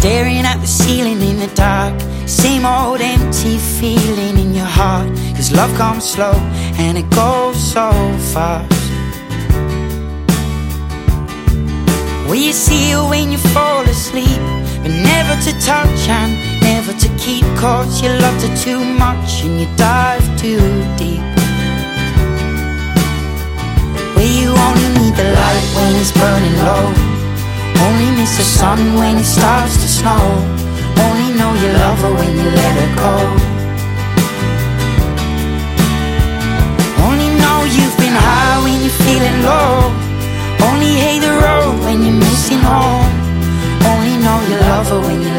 staring at the ceiling in the dark. Same old empty feeling in your heart. 'Cause love comes slow and it goes so fast. Will you see her when you fall asleep, but never to touch and never to keep? 'Cause you loved her too much and you dive too deep. Where you only need the light when it's burning low, only miss the sun when it starts to snow, only know you love her when you let her go. Only know you've been high when you're feeling low, only hate the road when you're missing home, only know you love her when you